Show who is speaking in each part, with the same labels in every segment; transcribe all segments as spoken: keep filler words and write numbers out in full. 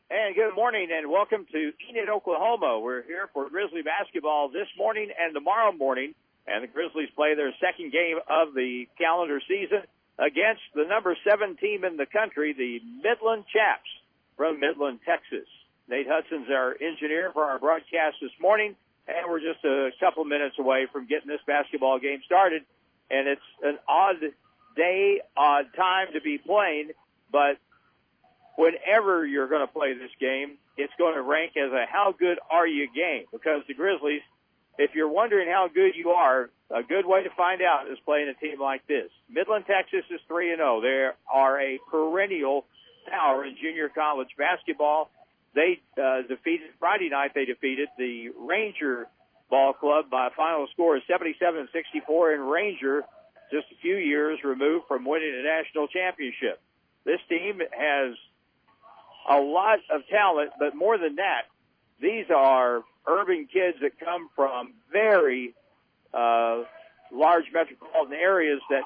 Speaker 1: And good morning and welcome to Enid, Oklahoma. We're here for Grizzly basketball this morning and tomorrow morning. And the Grizzlies play their second game of the calendar season against the number seven team in the country, the Midland Chaps from Midland, Texas. Nate Hudson's our engineer for our broadcast this morning, and we're just a couple minutes away from getting this basketball game started. And it's an odd day, odd time to be playing, but whenever you're going to play this game, it's going to rank as a how good are you game, because the Grizzlies, if you're wondering how good you are, a good way to find out is playing a team like this. Midland, Texas is three and oh. They are a perennial power in junior college basketball. They uh, defeated, Friday night they defeated the Ranger Ball Club by a final score of seventy-seven sixty-four, and Ranger just a few years removed from winning a national championship. This team has a lot of talent, but more than that, these are urban kids that come from very uh, large metropolitan areas that,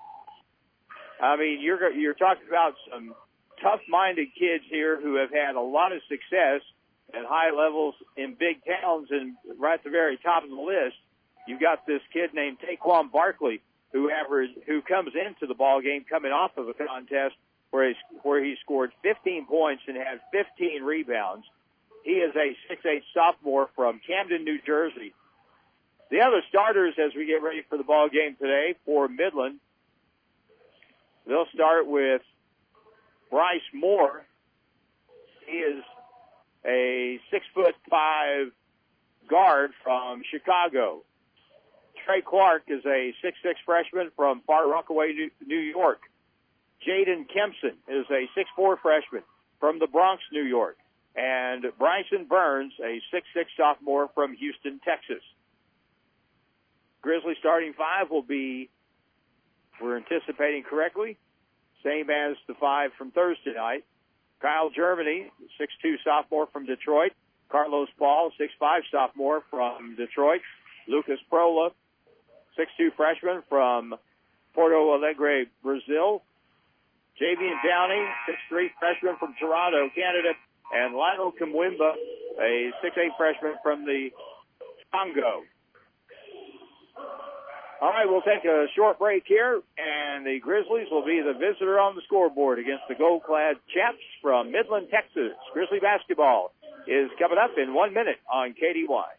Speaker 1: I mean, you're you're talking about some tough-minded kids here who have had a lot of success at high levels in big towns, and right at the very top of the list, you've got this kid named Taquan Barkley who averaged, who comes into the ball game coming off of a contest where he, where he scored fifteen points and had fifteen rebounds. He is a six eight sophomore from Camden, New Jersey. The other starters as we get ready for the ball game today for Midland, they'll start with Bryce Moore. He is a six foot five guard from Chicago. Trey Clark is a six six freshman from Far Rockaway, New York. Jaden Kempson is a six four freshman from the Bronx, New York. And Bryson Burns, a six six sophomore from Houston, Texas. Grizzly starting five will be, we're anticipating correctly, same as the five from Thursday night. Kyle Germany, six two sophomore from Detroit. Carlos Paul, six five sophomore from Detroit. Lucas Prola, six two freshman from Porto Alegre, Brazil. Javian Downey, six three freshman from Toronto, Canada. And Lionel Kimwimba, a six eight freshman from the Congo. All right, we'll take a short break here, and the Grizzlies will be the visitor on the scoreboard against the gold-clad Chaps from Midland, Texas. Grizzly basketball is coming up in one minute on K D Y.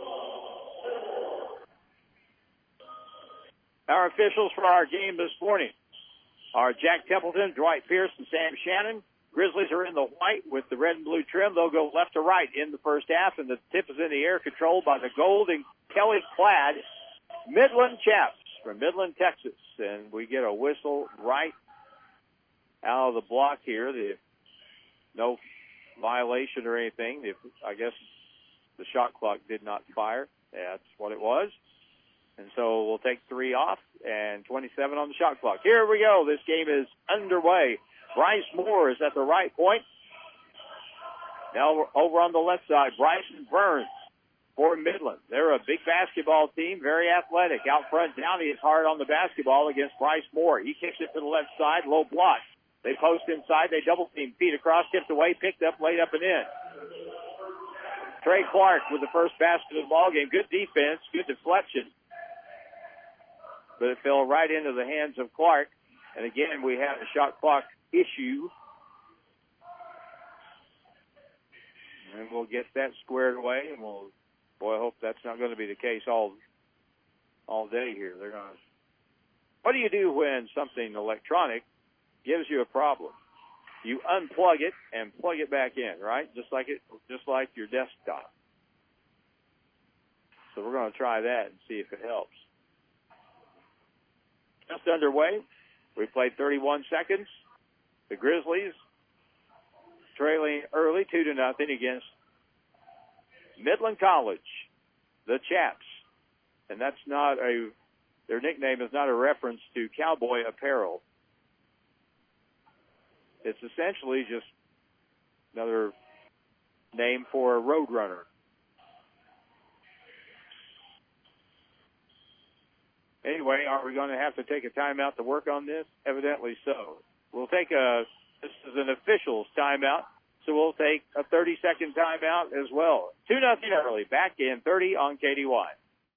Speaker 1: Our officials for our game this morning are Jack Templeton, Dwight Pierce, and Sam Shannon. Grizzlies are in the white with the red and blue trim. They'll go left to right in the first half, and the tip is in the air, controlled by the gold and Kelly-clad Midland Chaps from Midland, Texas. And we get a whistle right out of the block here. The, no violation or anything. The, I guess the shot clock did not fire. That's what it was. And so we'll take three off and twenty-seven on the shot clock. Here we go. This game is underway. Bryce Moore is at the right point. Now over on the left side, Bryson Burns for Midland. They're a big basketball team, very athletic. Out front, Downey is hard on the basketball against Bryce Moore. He kicks it to the left side, low block. They post inside, they double team, feet across, tipped away, picked up, laid up and in. Trey Clark with the first basket of the ball game. Good defense, good deflection. But it fell right into the hands of Clark. And again, we have a shot clock issue. And we'll get that squared away, and we'll, boy, I hope that's not going to be the case all all day here. They're going to. What do you do when something electronic gives you a problem? You unplug it and plug it back in, right? Just like it, just like your desktop. So we're going to try that and see if it helps. Just underway. We played thirty-one seconds. The Grizzlies trailing early, two to nothing against Midland College, the Chaps. And that's not a, their nickname is not a reference to cowboy apparel. It's essentially just another name for a road runner. Anyway, are we going to have to take a timeout to work on this? Evidently so. We'll take a, this is an official's timeout. so we'll take a thirty-second timeout as well. two nothing early, back in thirty on K D Y.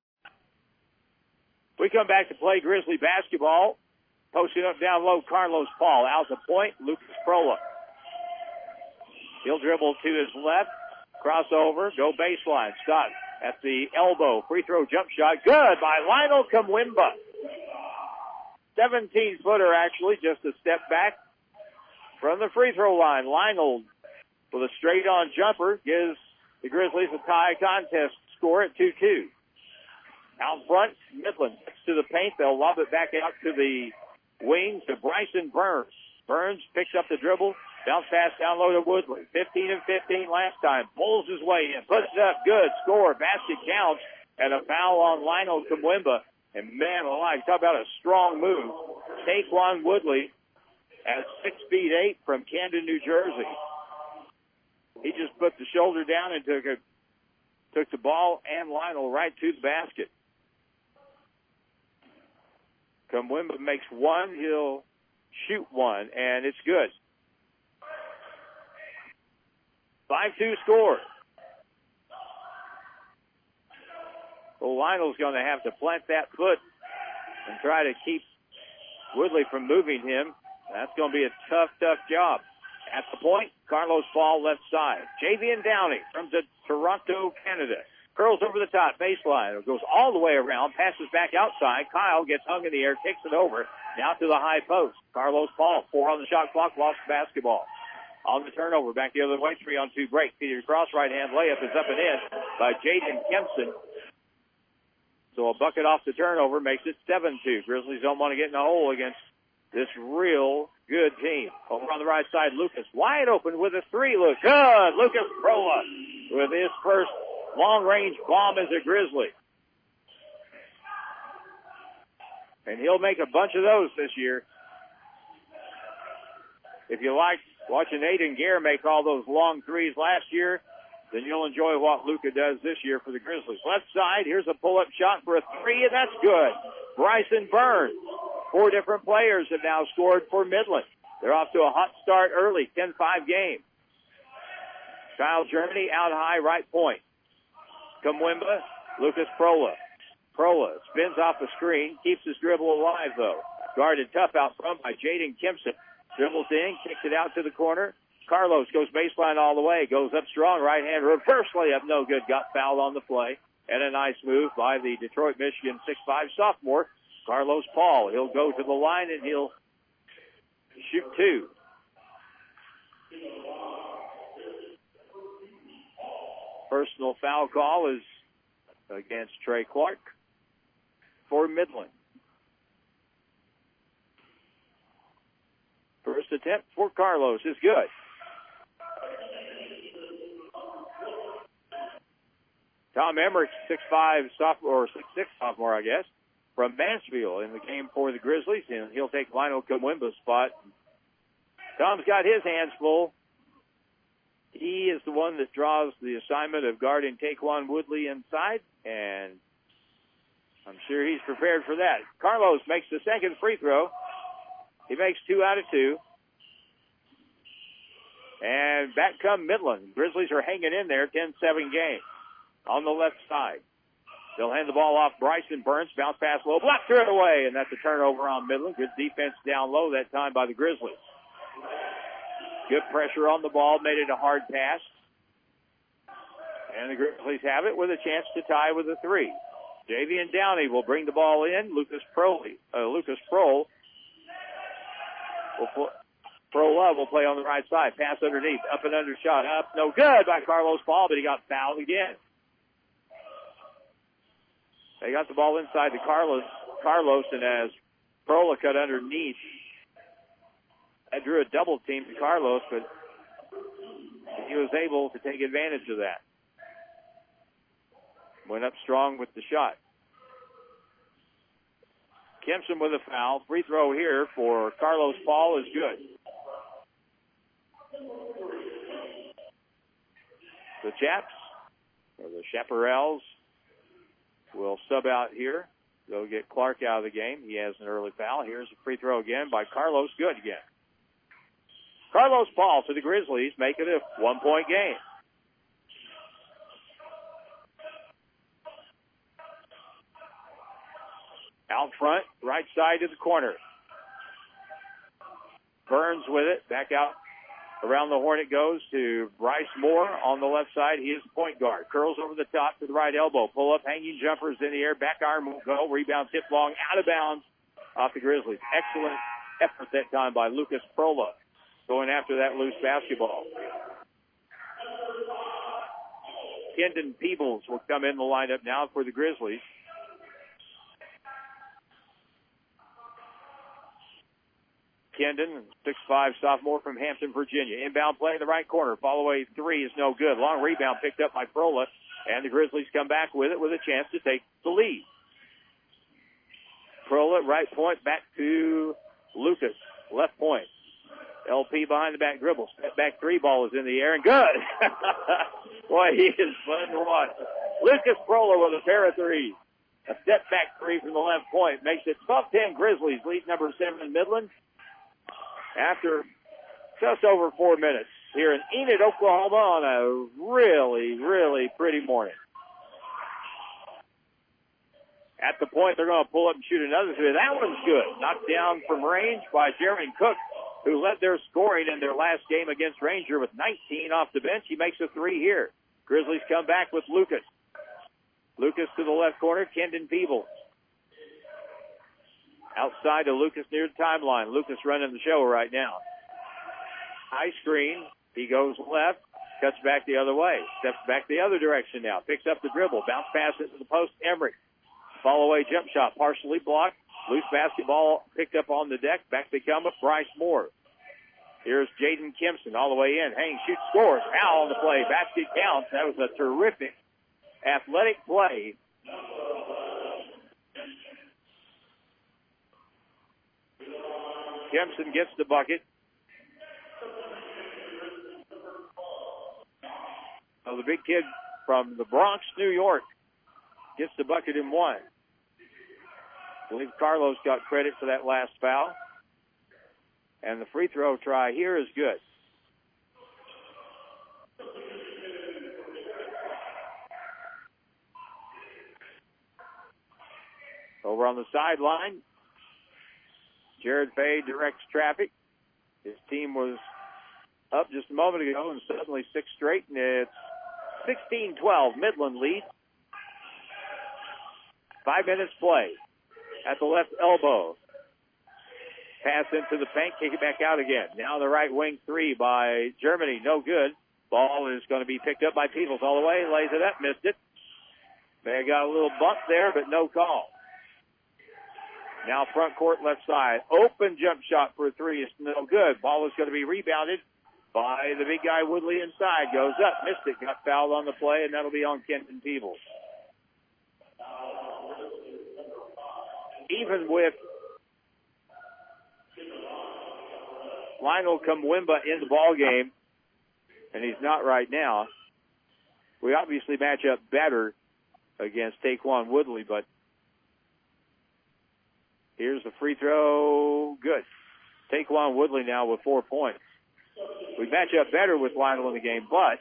Speaker 1: We come back to play Grizzly basketball. Posting up down low, Carlos Paul. Out the point, Lucas Prola. He'll dribble to his left, crossover, go baseline. Scott at the elbow, free throw jump shot. Good by Lionel Kamwimba. seventeen-footer actually, just a step back from the free throw line. Lionel with a straight-on jumper gives the Grizzlies a tie contest score at two two. Out front, Midland gets to the paint. They'll lob it back out to the wing to Bryson Burns. Burns picks up the dribble, bounce pass down low to Woodley. fifteen and fifteen last time. Pulls his way in, puts it up, good, score, basket counts, and a foul on Lionel Kamwimba. And man alive, talk about a strong move. Taquan Woodley at six feet eight from Camden, New Jersey. He just put the shoulder down and took a, took the ball and Lionel right to the basket. Kamwimba makes one, he'll shoot one, and it's good. five two score. Well, Lionel's going to have to plant that foot and try to keep Woodley from moving him. That's going to be a tough, tough job. At the point, Carlos Paul left side. Javian Downey from the Toronto, Canada. Curls over the top, baseline. It goes all the way around, passes back outside. Kyle gets hung in the air, kicks it over. Now to the high post. Carlos Paul, four on the shot clock, lost the basketball. On the turnover, back the other way, three on two break. Peter Cross, right-hand layup is up and in by Jaden Kempson. So a bucket off the turnover makes it seven two. Grizzlies don't want to get in a hole against this real good team. Over on the right side, Lucas wide open with a three. Look good. Lucas Prola with his first long-range bomb as a Grizzly. And he'll make a bunch of those this year. If you like watching Aiden Gare make all those long threes last year, then you'll enjoy what Luka does this year for the Grizzlies. Left side, here's a pull-up shot for a three, and that's good. Bryson Burns. Four different players have now scored for Midland. They're off to a hot start early, ten five game. Kyle Germany out high, right point. Kamwimba, Lucas Prola. Prola spins off the screen, keeps his dribble alive, though. Guarded tough out front by Jaden Kempson. Dribbles in, kicks it out to the corner. Carlos goes baseline all the way, goes up strong, right-hand reverse layup, no good, got fouled on the play. And a nice move by the Detroit, Michigan six five sophomore, Carlos Paul. He'll go to the line and he'll shoot two. Personal foul call is against Trey Clark for Midland. First attempt for Carlos is good. Tom Emmerich, six five sophomore, or six six sophomore, I guess, from Mansfield in the game for the Grizzlies, and he'll take Lionel Kamwimba's spot. Tom's got his hands full. He is the one that draws the assignment of guarding Taquan Woodley inside, and I'm sure he's prepared for that. Carlos makes the second free throw. He makes two out of two. And back come Midland. Grizzlies are hanging in there, ten seven game. On the left side. They'll hand the ball off Bryson Burns. Bounce pass low. Block threw it away. And that's a turnover on Midland. Good defense down low that time by the Grizzlies. Good pressure on the ball. Made it a hard pass. And the Grizzlies have it with a chance to tie with a three. Javian Downey will bring the ball in. Lucas Proly, uh, Lucas Prohl will put Pro Love will play on the right side. Pass underneath. Up and under shot. Up. No good by Carlos Paul, but he got fouled again. They got the ball inside to Carlos, Carlos, and as Prola cut underneath, that drew a double team to Carlos, but he was able to take advantage of that. Went up strong with the shot. Kempson with a foul. Free throw here for Carlos Paul is good. The Chaps, or the Chaparrals, will sub out here. They'll get Clark out of the game. He has an early foul. Here's a free throw again by Carlos. Good again. Carlos Paul to the Grizzlies, make it a one-point game. Out front, right side to the corner. Burns with it, back out around the horn it goes to Bryce Moore on the left side. He is the point guard. Curls over the top to the right elbow. Pull up, hanging jumpers in the air. Back iron won't go. Rebound tip long, out of bounds off the Grizzlies. Excellent effort that time by Lucas Prola going after that loose basketball. Kendon Peebles will come in the lineup now for the Grizzlies. Kendon, six five sophomore from Hampton, Virginia. Inbound play in the right corner. Fall away three is no good. Long rebound picked up by Prola, and the Grizzlies come back with it with a chance to take the lead. Prola, right point, back to Lucas, left point. L P behind the back dribble. Step back three ball is in the air, and good. Boy, he is fun to watch. Lucas Prola with a pair of threes. A step back three from the left point makes it twelve ten Grizzlies, lead number seven in Midland. After just over four minutes here in Enid, Oklahoma on a really, really pretty morning. At the point, they're going to pull up and shoot another three. That one's good. Knocked down from range by Jeremy Cook, who led their scoring in their last game against Ranger with nineteen off the bench. He makes a three here. Grizzlies come back with Lucas. Lucas to the left corner, Kendon Peebles. Outside to Lucas near the timeline. Lucas running the show right now. High screen. He goes left. Cuts back the other way. Steps back the other direction now. Picks up the dribble. Bounce pass into the post. Emmerich. Fall away jump shot. Partially blocked. Loose basketball picked up on the deck. Back they come with Bryce Moore. Here's Jaden Kimpson all the way in. Hang, shoot, scores. Foul on the play. Basket counts. That was a terrific athletic play. Kempson gets the bucket. So the big kid from the Bronx, New York, gets the bucket in one. I believe Carlos got credit for that last foul. And the free throw try here is good. Over on the sideline, Jared Fay directs traffic. His team was up just a moment ago and suddenly six straight, and it's sixteen twelve. Midland leads. Five minutes play at the left elbow. Pass into the paint, kick it back out again. Now the right wing three by Germany, no good. Ball is going to be picked up by Peebles all the way, lays it up, missed it. They got a little bump there, but no call. Now front court left side. Open jump shot for three is no good. Ball is going to be rebounded by the big guy Woodley inside. Goes up, missed it, got fouled on the play, and that'll be on Kenton Peebles. Even with Lionel Kumwimba in the ball game, and he's not right now, we obviously match up better against Taquan Woodley, but here's the free throw. Good. Taquan Woodley now with four points. We match up better with Lionel in the game, but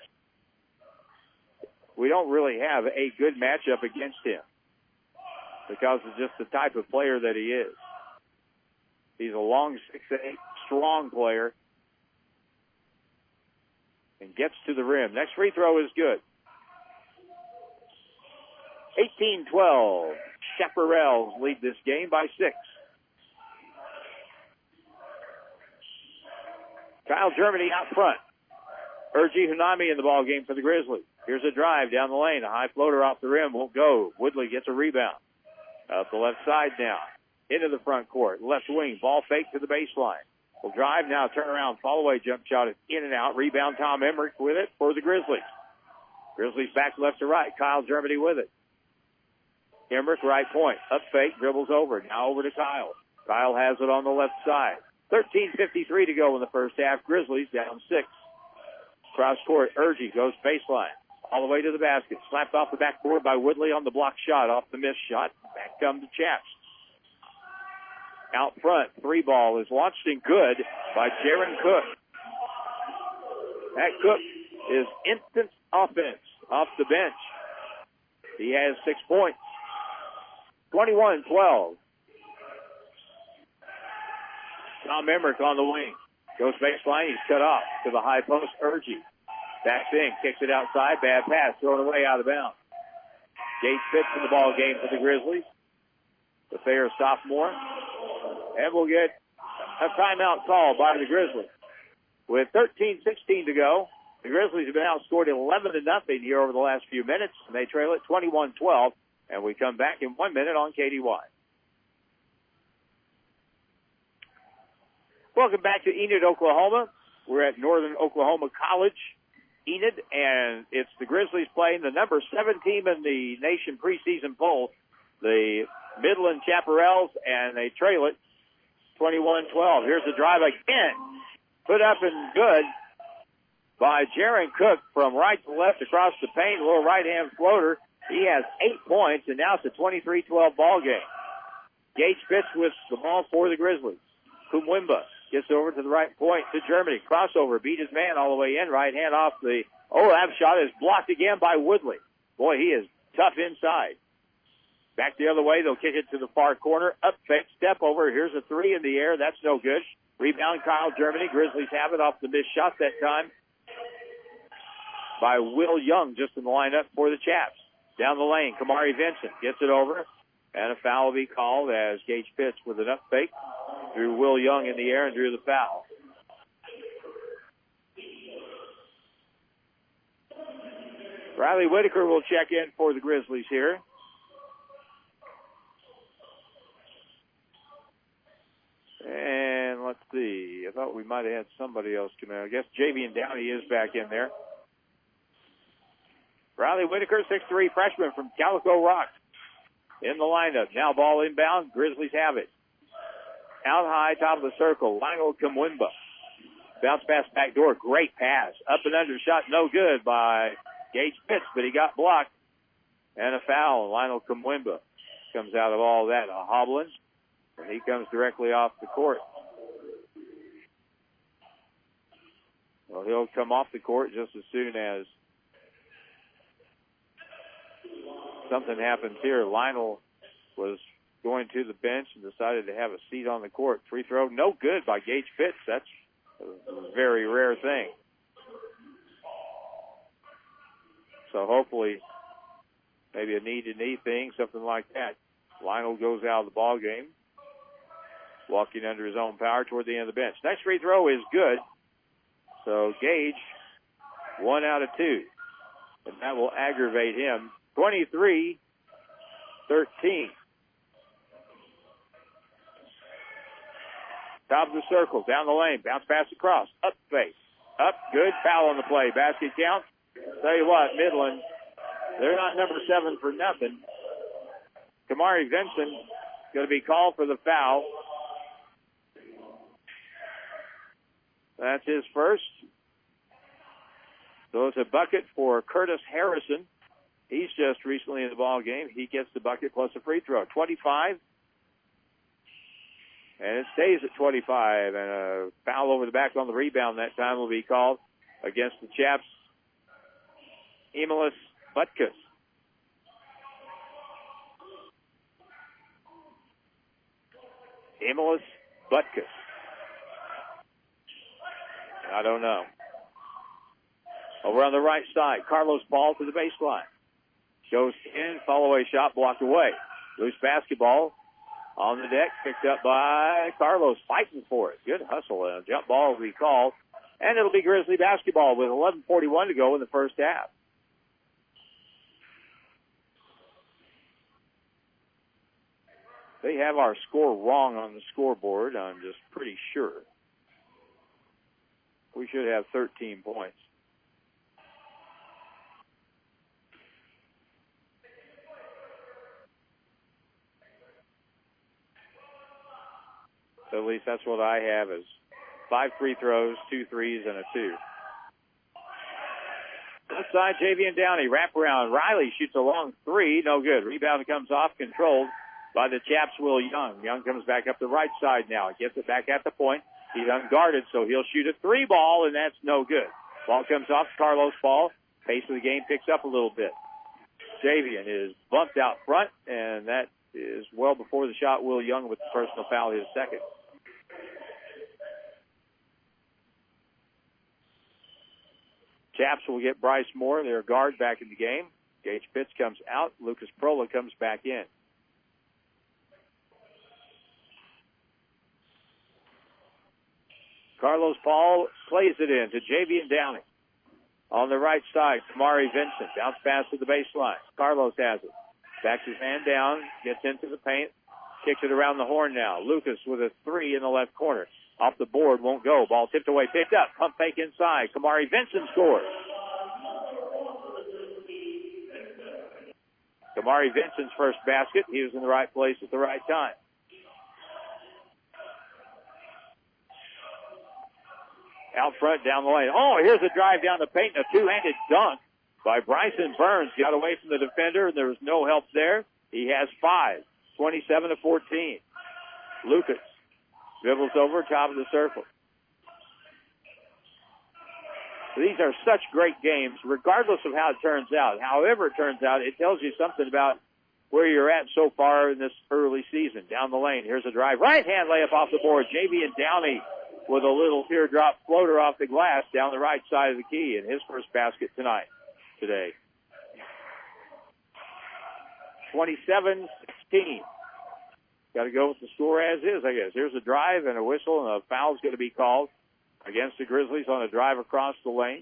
Speaker 1: we don't really have a good matchup against him because of just the type of player that he is. He's a long six eight, strong player, and gets to the rim. Next free throw is good. eighteen twelve. Chaparrals lead this game by six. Kyle Germany out front. Urgi Hunami in the ball game for the Grizzlies. Here's a drive down the lane. A high floater off the rim won't go. Woodley gets a rebound. Up the left side now. Into the front court. Left wing. Ball fake to the baseline. Will drive now. Turn around. Fall away jump shot is in and out. Rebound Tom Emmerich with it for the Grizzlies. Grizzlies back left to right. Kyle Germany with it. Emmerich right point. Up fake. Dribbles over. Now over to Kyle. Kyle has it on the left side. thirteen fifty-three to go in the first half. Grizzlies down six. Cross court. Urgi goes baseline. All the way to the basket. Slapped off the backboard by Woodley on the block shot. Off the missed shot. Back comes the Chaps. Out front. Three ball is launched and good by Jaron Cook. That Cook is instant offense off the bench. He has six points. twenty-one twelve. Tom Emmerich on the wing. Goes baseline. He's cut off to the high post. Urgie. Backs in. Kicks it outside. Bad pass. Thrown away out of bounds. Gage Pitts in the ball game for the Grizzlies. The Thayer sophomore. And we'll get a timeout call by the Grizzlies. With thirteen sixteen to go, the Grizzlies have been outscored eleven to nothing here over the last few minutes, and they trail it twenty-one twelve. And we come back in one minute on K D Y. Welcome back to Enid, Oklahoma. We're at Northern Oklahoma College, Enid, and it's the Grizzlies playing the number seven team in the nation preseason poll, the Midland Chaparrals, and they trail it twenty-one twelve. Here's the drive again. Put up and good by Jaron Cook from right to left across the paint, a little right-hand floater. He has eight points, and now it's a twenty-three twelve ball game. Gage Pitts with the ball for the Grizzlies. Kumwimba gets over to the right point to Germany. Crossover, beat his man all the way in. Right hand off the, oh, that shot is blocked again by Woodley. Boy, he is tough inside. Back the other way, they'll kick it to the far corner. Up fake, step over. Here's a three in the air. That's no good. Rebound, Kyle Germany. Grizzlies have it off the missed shot that time by Will Young, just in the lineup for the Chaps. Down the lane, Kamari Vincent gets it over, and a foul will be called as Gage Pitts with an up fake drew Will Young in the air and drew the foul. Riley Whitaker will check in for the Grizzlies here. And let's see, I thought we might have had somebody else come in. I guess Javian Downey is back in there. Riley Whitaker, six three freshman from Calico Rock, in the lineup. Now ball inbound. Grizzlies have it. Out high, top of the circle. Lionel Kumwimba. Bounce pass back door. Great pass. Up and under shot. No good by Gage Pitts, but he got blocked. And a foul. Lionel Kumwimba comes out of all that. A hobbling. And he comes directly off the court. Well, he'll come off the court just as soon as something happens here. Lionel was going to the bench and decided to have a seat on the court. Free throw, no good by Gage Pitts. That's a very rare thing. So hopefully, maybe a knee-to-knee thing, something like that. Lionel goes out of the ball game, walking under his own power toward the end of the bench. Next free throw is good. So Gage, one out of two. And that will aggravate him. twenty-three thirteen. Top of the circle, down the lane, bounce pass across, up face, up, good, foul on the play, basket count. Tell you what, Midland, they're not number seven for nothing. Kamari Vincent going to be called for the foul. That's his first. So it's a bucket for Curtis Harrison. He's just recently in the ball game. He gets the bucket plus a free throw. twenty-five. And it stays at twenty-five. And a foul over the back on the rebound that time will be called against the Chaps. Emilus Butkus. Emilus Butkus. I don't know. Over on the right side, Carlos Ball to the baseline. Goes in, follow-away shot blocked away. Loose basketball on the deck, picked up by Carlos, fighting for it. Good hustle, and a jump ball will be called. And it'll be Grizzly basketball with eleven forty-one to go in the first half. They have our score wrong on the scoreboard, I'm just pretty sure. We should have thirteen points. So at least that's what I have is five free throws, two threes, and a two. Outside, Javian Downey, wraparound. Riley shoots a long three, no good. Rebound comes off, controlled by the Chaps, Will Young. Young comes back up the right side now. Gets it back at the point. He's unguarded, so he'll shoot a three ball, and that's no good. Ball comes off Carlos Paul. Pace of the game picks up a little bit. Javian is bumped out front, and that is well before the shot. Will Young with the personal foul, his second. Chaps will get Bryce Moore, their guard, back in the game. Gage Pitts comes out. Lucas Prola comes back in. Carlos Paul plays it in to Javian Downing. On the right side, Kamari Vincent. Bounce pass to the baseline. Carlos has it. Backs his man down, gets into the paint, kicks it around the horn now. Lucas with a three in the left corner. Off the board, won't go. Ball tipped away, picked up. Pump fake inside. Kamari Vincent scores. Kamari Vincent's first basket. He was in the right place at the right time. Out front, down the lane. Oh, here's a drive down the paint and a two-handed dunk by Bryson Burns. Got away from the defender, and there was no help there. He has five, twenty-seven to fourteen. Lucas dribbles over, top of the circle. These are such great games, regardless of how it turns out. However it turns out, it tells you something about where you're at so far in this early season. Down the lane, here's a drive. Right-hand layup off the board. Javian Downey with a little teardrop floater off the glass down the right side of the key in his first basket tonight, today. twenty-seven sixteen. Got to go with the score as is, I guess. Here's a drive and a whistle, and a foul's going to be called against the Grizzlies on a drive across the lane.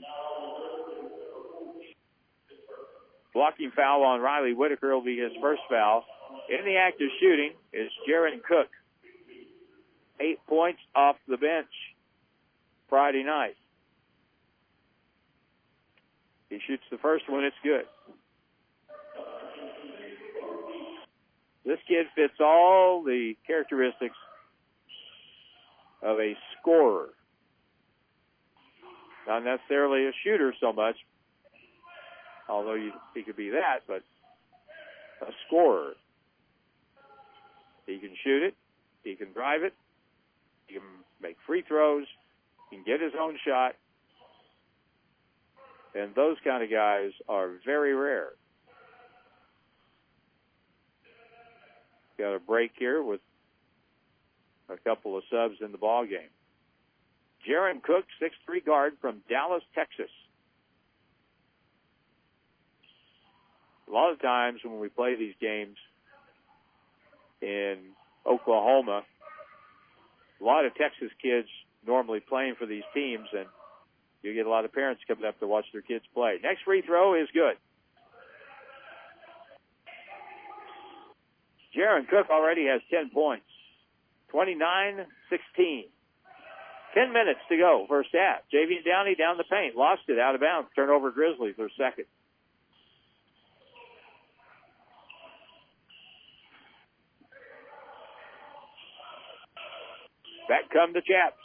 Speaker 1: Blocking foul on Riley Whitaker will be his first foul. In the act of shooting is Jaron Cook. Eight points off the bench Friday night. He shoots the first one, it's good. This kid fits all the characteristics of a scorer. Not necessarily a shooter so much, although you, he could be that, but a scorer. He can shoot it. He can drive it. He can make free throws. He can get his own shot. And those kind of guys are very rare. Got a break here with a couple of subs in the ball game. Jaron Cook, six three guard from Dallas, Texas. A lot of times when we play these games in Oklahoma, a lot of Texas kids normally playing for these teams, and you get a lot of parents coming up to watch their kids play. Next free throw is good. Jaron Cook already has ten points. twenty-nine sixteen. Ten minutes to go, first half. Javian Downey down the paint. Lost it out of bounds. Turnover Grizzlies, their second. Back come the Chaps.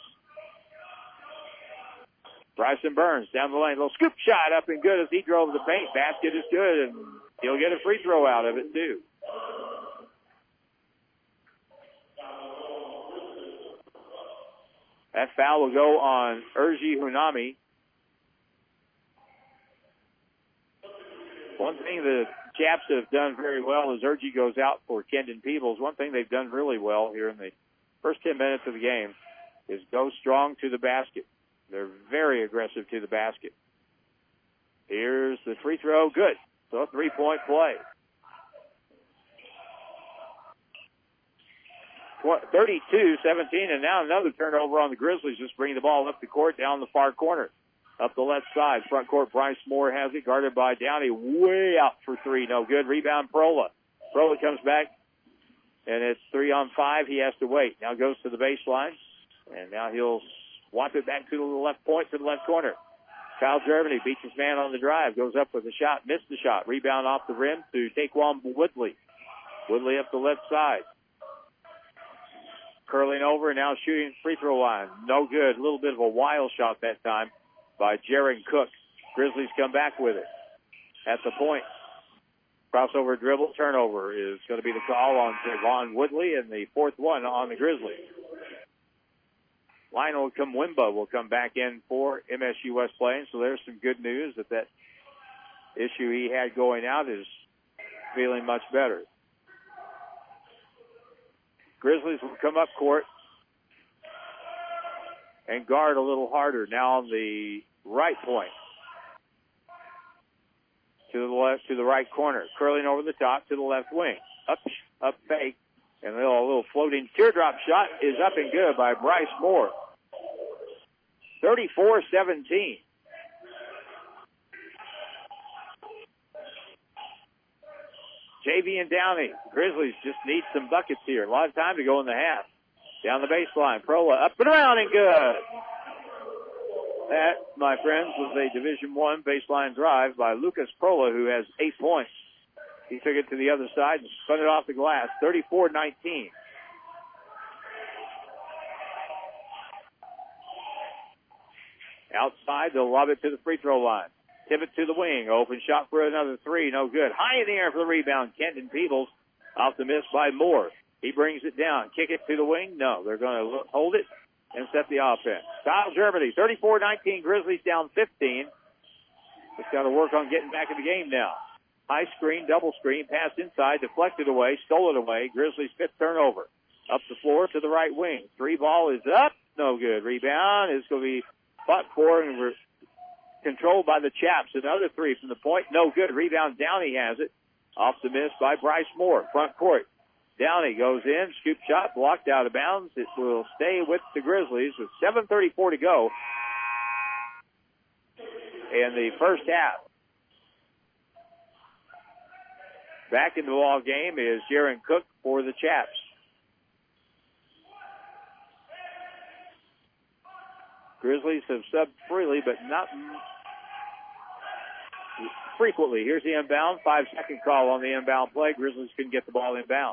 Speaker 1: Bryson Burns down the lane. Little scoop shot up and good as he drove the paint. Basket is good, and he'll get a free throw out of it, too. That foul will go on Urgi Hunami. One thing the Chaps have done very well is Urgi goes out for Kendon Peebles. One thing they've done really well here in the first ten minutes of the game is go strong to the basket. They're very aggressive to the basket. Here's the free throw. Good. So a three-point play. thirty-two seventeen, and now another turnover on the Grizzlies, just bringing the ball up the court, down the far corner, up the left side. Front court, Bryce Moore has it, guarded by Downey, way out for three, no good. Rebound, Prola. Prola comes back, and it's three on five. He has to wait. Now goes to the baseline, and now he'll swap it back to the left point, to the left corner. Kyle Germany beats his man on the drive, goes up with a shot, missed the shot. Rebound off the rim to Taquan Woodley. Woodley up the left side. Curling over and now shooting free throw line. No good. A little bit of a wild shot that time by Jaron Cook. Grizzlies come back with it. At the point. Crossover dribble turnover is going to be the call on Taquan Woodley, and the fourth one on the Grizzlies. Lionel Kumwimba will come back in for M S U West Plains. So there's some good news that that issue he had going out is feeling much better. Grizzlies will come up court and guard a little harder now on the right point. To the left, to the right corner. Curling over the top to the left wing. Up, up fake. And a little, a little floating teardrop shot is up and good by Bryce Moore. thirty-four seventeen. J V and Downey. Grizzlies just need some buckets here. A lot of time to go in the half. Down the baseline. Prola up and around and good. That, my friends, was a Division One baseline drive by Lucas Prola, who has eight points. He took it to the other side and spun it off the glass. thirty-four nineteen. Outside, they'll lob it to the free throw line. Tip it to the wing. Open shot for another three. No good. High in the air for the rebound. Kenton Peebles off the miss by Moore. He brings it down. Kick it to the wing. No, they're going to hold it and set the offense. Kyle Germany, thirty-four nineteen. Grizzlies down fifteen. Just got to work on getting back in the game now. High screen, double screen, pass inside, deflected away, stole it away. Grizzlies fifth turnover. Up the floor to the right wing. Three ball is up. No good. Rebound is going to be fought for and re- controlled by the Chaps. Another three from the point. No good. Rebound, Downey has it. Off the miss by Bryce Moore. Front court. Downey goes in. Scoop shot blocked out of bounds. It will stay with the Grizzlies with seven thirty-four to go in the first half. Back in the ball game is Jaron Cook for the Chaps. Grizzlies have subbed freely, but not frequently. Here's the inbound. Five-second call on the inbound play. Grizzlies couldn't get the ball inbound.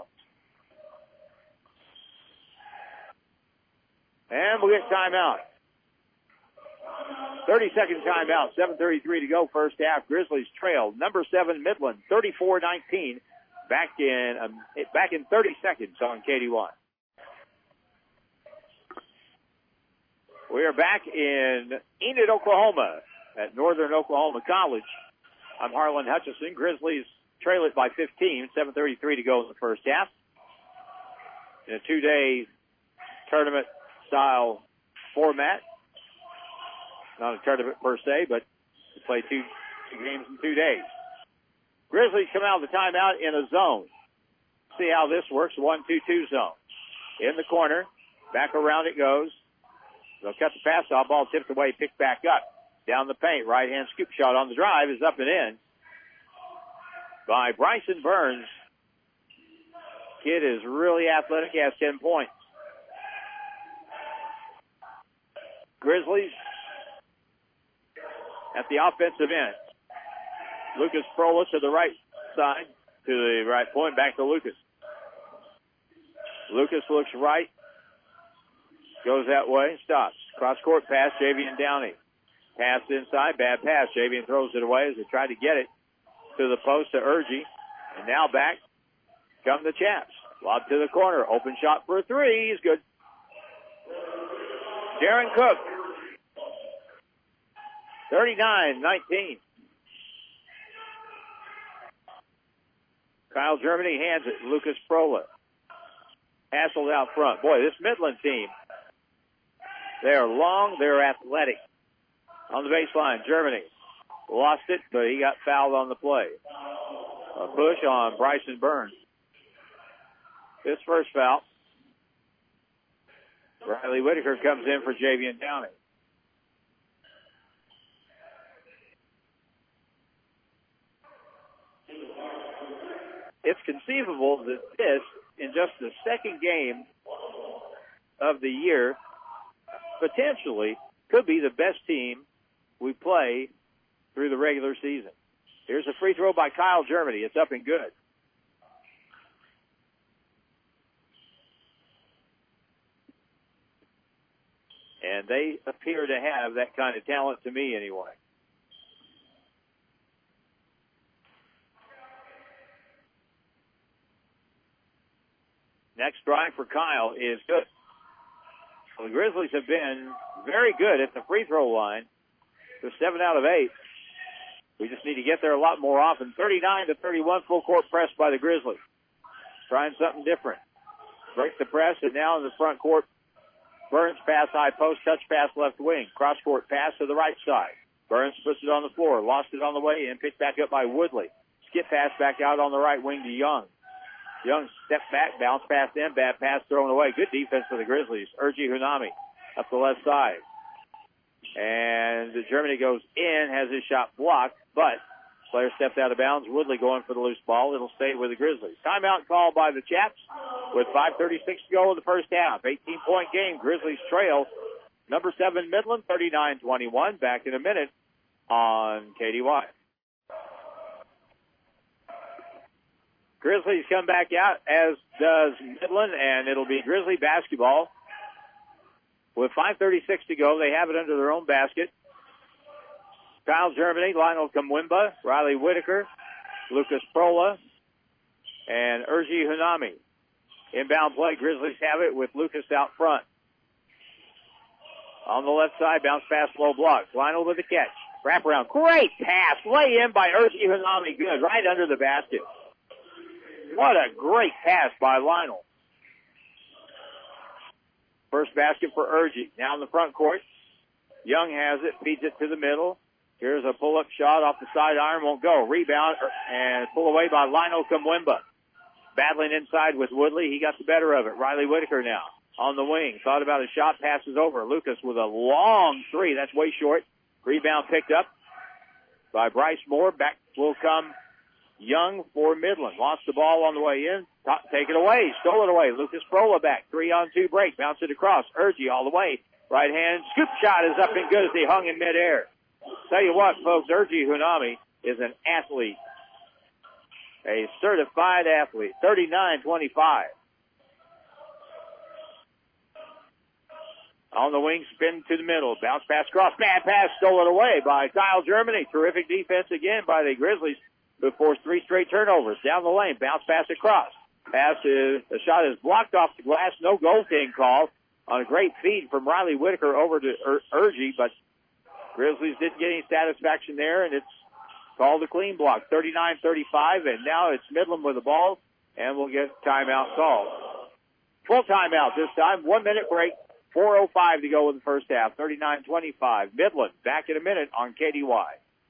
Speaker 1: And we'll get timeout. thirty-second timeout. seven thirty-three to go, first half. Grizzlies trail. Number seven, Midland, thirty-four nineteen. Back in um, back in thirty seconds on K D one. We are back in Enid, Oklahoma, at Northern Oklahoma College. I'm Harlan Hutchison. Grizzlies trail it by fifteen. seven thirty-three to go in the first half. In a two-day tournament-style format. Not a tournament per se, but to play two, two games in two days. Grizzlies come out of the timeout in a zone. See how this works. one two two zone. In the corner. Back around it goes. They'll cut the pass off. Ball tipped away, picked back up. Down the paint. Right-hand scoop shot on the drive is up and in by Bryson Burns. Kid is really athletic. He has ten points. Grizzlies at the offensive end. Lucas Prola to the right side, to the right point, back to Lucas. Lucas looks right, goes that way, stops. Cross-court pass, Javian Downey. Pass inside, bad pass. Javian throws it away as they try to get it to the post to Urgie. And now back come the Chaps. Lob to the corner, open shot for a three. He's good. Jaron Cook. thirty-nine nineteen. Kyle Germany hands it to Lucas Prola. Hassled out front. Boy, this Midland team, they are long, they're athletic. On the baseline, Germany lost it, but he got fouled on the play. A push on Bryson Burns. His first foul. Riley Whitaker comes in for Javian Downey. It's conceivable that this, in just the second game of the year, potentially could be the best team we play through the regular season. Here's a free throw by Kyle Germany. It's up and good. And they appear to have that kind of talent to me anyway. Next drive for Kyle is good. Well, the Grizzlies have been very good at the free throw line. They're seven out of eight. We just need to get there a lot more often. thirty-nine to thirty-one, full court press by the Grizzlies. Trying something different. Break the press, and now in the front court, Burns pass high post, touch pass left wing. Cross court pass to the right side. Burns puts it on the floor, lost it on the way in, picked back up by Woodley. Skip pass back out on the right wing to Young. Young step back, bounce pass in, bad pass thrown away. Good defense for the Grizzlies. Urgi Hunami up the left side. And Germany goes in, has his shot blocked, but player stepped out of bounds. Woodley going for the loose ball. It'll stay with the Grizzlies. Timeout called by the Chaps with five thirty-six to go in the first half. eighteen-point game. Grizzlies trail number seven Midland, thirty-nine twenty-one. Back in a minute on K D Y. Grizzlies come back out, as does Midland, and it'll be Grizzly basketball. With five thirty-six to go, they have it under their own basket. Kyle Germany, Lionel Kamwimba, Riley Whitaker, Lucas Prola, and Urgi Hunami. Inbound play, Grizzlies have it with Lucas out front. On the left side, bounce pass, low block. Lionel with the catch. Wrap around. Great pass. Lay in by Urgi Hunami. Good. Right under the basket. What a great pass by Lionel. First basket for Urgi. Now in the front court. Young has it, feeds it to the middle. Here's a pull-up shot off the side iron, won't go. Rebound and pull away by Lionel Kamwimba. Battling inside with Woodley. He got the better of it. Riley Whitaker now on the wing. Thought about a shot, passes over. Lucas with a long three. That's way short. Rebound picked up by Bryce Moore. Back will come Young for Midland. Lost the ball on the way in. Take it away. Stole it away. Lucas Prola back. Three on two break. Bounce it across. Urgi all the way. Right hand. Scoop shot is up and good as he hung in midair. Tell you what, folks, Urgi Hunami is an athlete. A certified athlete. thirty-nine twenty-five. On the wing, spin to the middle. Bounce pass cross. Bad pass. Stole it away by Kyle Germany. Terrific defense again by the Grizzlies, who forced three straight turnovers. Down the lane. Bounce pass across. Pass is, the shot is blocked off the glass. No goaltending call on a great feed from Riley Whitaker over to Ur- Urgi, but Grizzlies didn't get any satisfaction there, and it's called a clean block. thirty-nine thirty-five, and now it's Midland with the ball, and we'll get timeout called. Full timeout this time. One minute break. four oh five to go in the first half. thirty-nine twenty-five. Midland back in a minute on K D Y.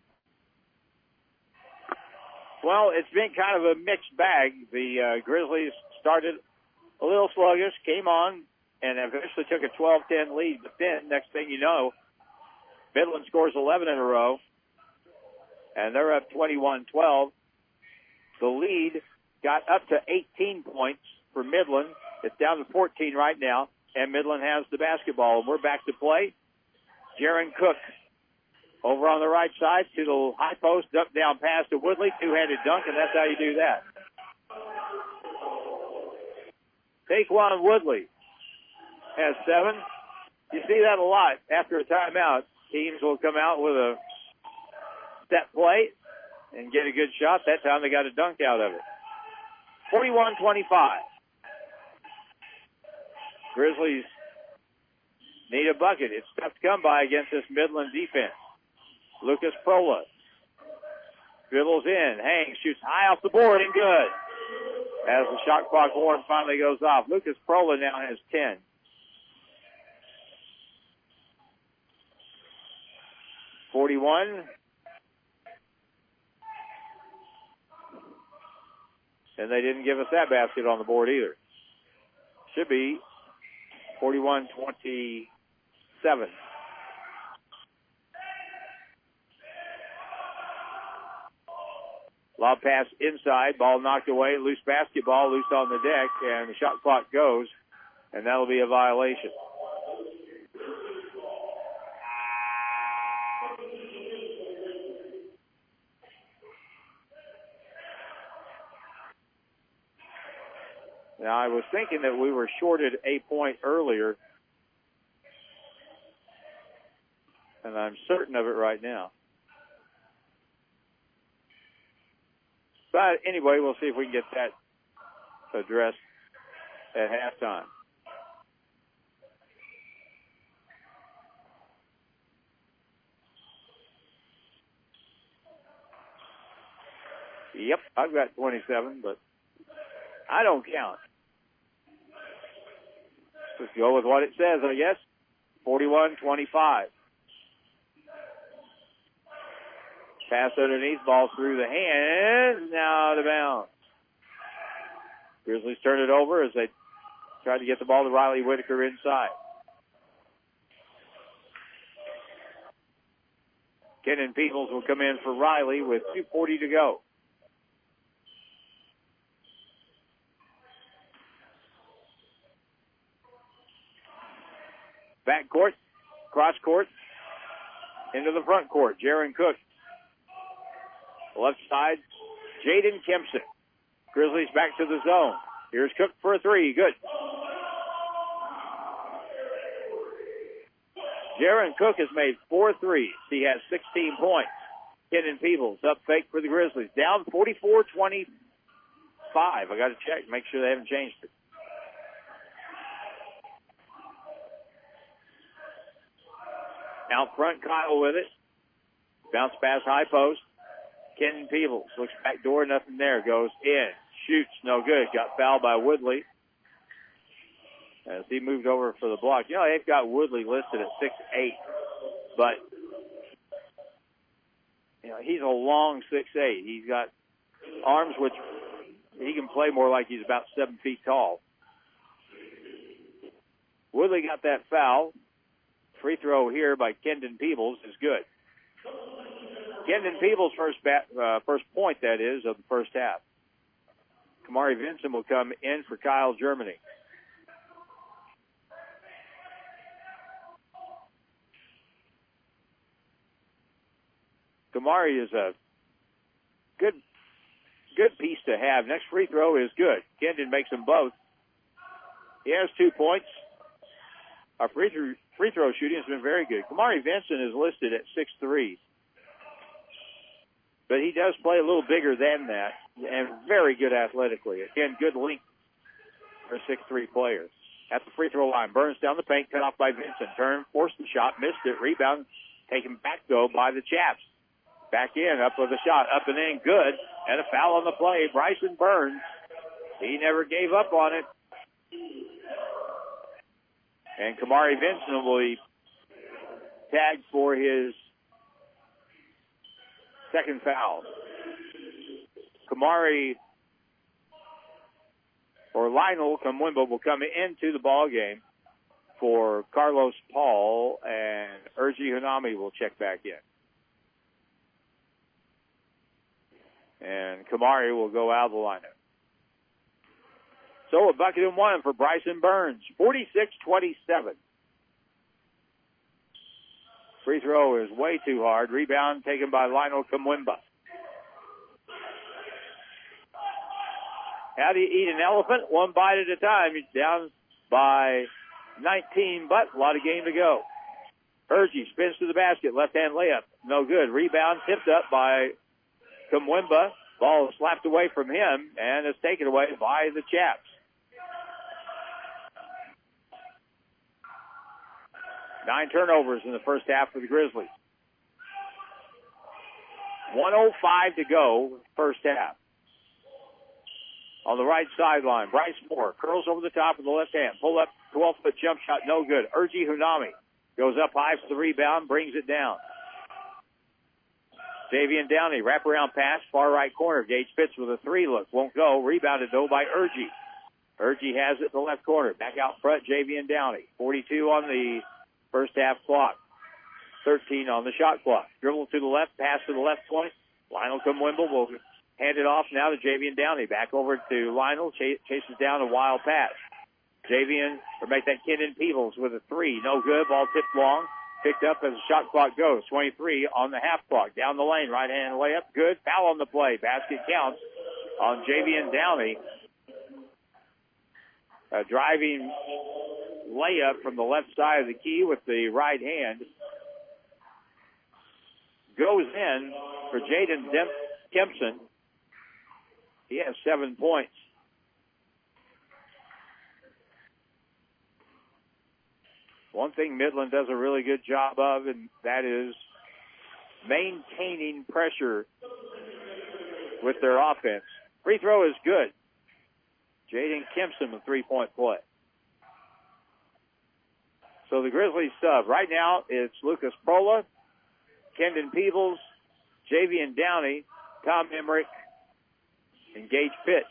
Speaker 1: Well, it's been kind of a mixed bag. The uh, Grizzlies started a little sluggish, came on, and eventually took a twelve ten lead. But then, next thing you know, Midland scores eleven in a row, and they're up twenty-one twelve. The lead got up to eighteen points for Midland. It's down to fourteen right now, and Midland has the basketball. And we're back to play. Jaron Cook over on the right side to the high post, up down pass to Woodley, two-handed dunk, and that's how you do that. Taquan Woodley has seven. You see that a lot. After a timeout, teams will come out with a step play and get a good shot. That time they got a dunk out of it. forty-one twenty-five. Grizzlies need a bucket. It's tough to come by against this Midland defense. Lucas Prola dribbles in, hangs, shoots high off the board, and good. As the shot clock horn finally goes off. Lucas Prola now has ten. forty-one. And they didn't give us that basket on the board either. Should be forty-one twenty-seven. Lob pass inside, ball knocked away, loose basketball, loose on the deck, and the shot clock goes, and that'll be a violation. Now, I was thinking that we were shorted a point earlier, and I'm certain of it right now. But anyway, we'll see if we can get that addressed at halftime. Yep, I've got twenty-seven, but I don't count. Let's go with what it says, I guess. forty-one twenty-five. Pass underneath, ball through the hands, now out of bounds. Grizzlies turn it over as they try to get the ball to Riley Whitaker inside. Kenan Peoples will come in for Riley with two forty to go. Back court, cross court, into the front court. Jaron Cook. Left side, Jaden Kempson. Grizzlies back to the zone. Here's Cook for a three. Good. Jaron Cook has made four threes. He has sixteen points. Kenan Peoples up fake for the Grizzlies. Down forty-four twenty-five. I got to check, make sure they haven't changed it. Out front, Kyle with it. Bounce pass, high post. Kenan Peoples looks back door, nothing there. Goes in, shoots, no good. Got fouled by Woodley as he moved over for the block. You know, they've got Woodley listed at six eight, but you know he's a long six eight. He's got arms which he can play more like he's about seven feet tall. Woodley got that foul. Free throw here by Kenan Peoples is good. Kenan Peoples' first bat, uh, first point, that is, of the first half. Kamari Vincent will come in for Kyle Germany. Kamari is a good, good piece to have. Next free throw is good. Kenan makes them both. He has two points. Our free throw, free throw shooting has been very good. Kamari Vincent is listed at six three. But he does play a little bigger than that and very good athletically. Again, good length for a six three player. At the free throw line, Burns down the paint, cut off by Vincent. Turn, forced the shot, missed it. Rebound taken back, though, by the Chaps. Back in, up with a shot, up and in, good. And a foul on the play. Bryson Burns, he never gave up on it. And Kamari Vincent will be tagged for his second foul. Kamari or Lionel Kamwimba will come into the ball game for Carlos Paul, and Urgi Hanami will check back in. And Kamari will go out of the lineup. So a bucket and one for Bryson Burns, forty-six twenty-seven. Free throw is way too hard. Rebound taken by Lionel Kamwimba. How do you eat an elephant? One bite at a time. You're down by nineteen, but a lot of game to go. Urgi spins to the basket. Left-hand layup. No good. Rebound tipped up by Kamwimba. Ball is slapped away from him and is taken away by the Chaps. Nine turnovers in the first half for the Grizzlies. one oh five to go, first half. On the right sideline, Bryce Moore curls over the top with the left hand. Pull up, twelve-foot jump shot, no good. Urgi Hanami goes up high for the rebound, brings it down. Javian Downey, wraparound pass, far right corner. Gage Pitts with a three look, won't go. Rebounded, though, by Urgi. Urgi has it in the left corner. Back out front, Javian Downey. forty-two on the first half clock. thirteen on the shot clock. Dribble to the left, pass to the left point. Lionel Kamwimba will hand it off now to Javian Downey. Back over to Lionel, ch- chases down a wild pass. Javian, or make that Kenan Peoples with a three. No good, ball tipped long. Picked up as the shot clock goes. twenty-three on the half clock. Down the lane, right-hand layup. Good. Foul on the play. Basket counts on Javian Downey. A driving layup from the left side of the key with the right hand. Goes in for Jaden Dem- Kempson. He has seven points. One thing Midland does a really good job of, and that is maintaining pressure with their offense. Free throw is good. Jaden Kempson with three-point play. So the Grizzlies sub. Right now it's Lucas Prola, Kendon Peebles, Javian Downey, Tom Emmerich, and Gage Pitts.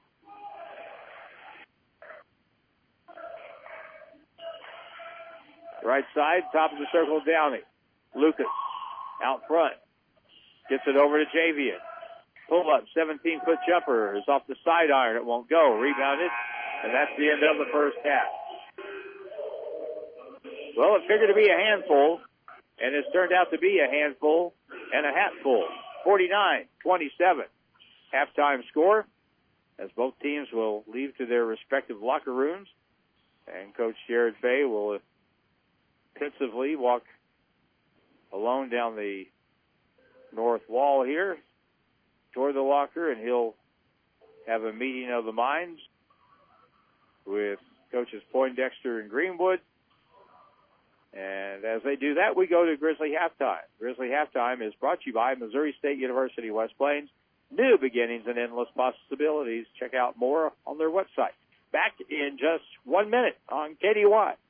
Speaker 1: Right side, top of the circle, Downey. Lucas out front. Gets it over to Javian. Pull up, seventeen-foot jumper is off the side iron. It won't go. Rebounded, and that's the end of the first half. Well, it figured to be a handful, and it's turned out to be a handful and a hatful. forty-nine twenty-seven. Halftime score, as both teams will leave to their respective locker rooms, and Coach Jared Fay will pensively walk alone down the north wall here toward the locker, and he'll have a meeting of the minds with Coaches Poindexter and Greenwood. And as they do that, we go to Grizzly Halftime. Grizzly Halftime is brought to you by Missouri State University West Plains. New beginnings and endless possibilities. Check out more on their website. Back in just one minute on K D Y.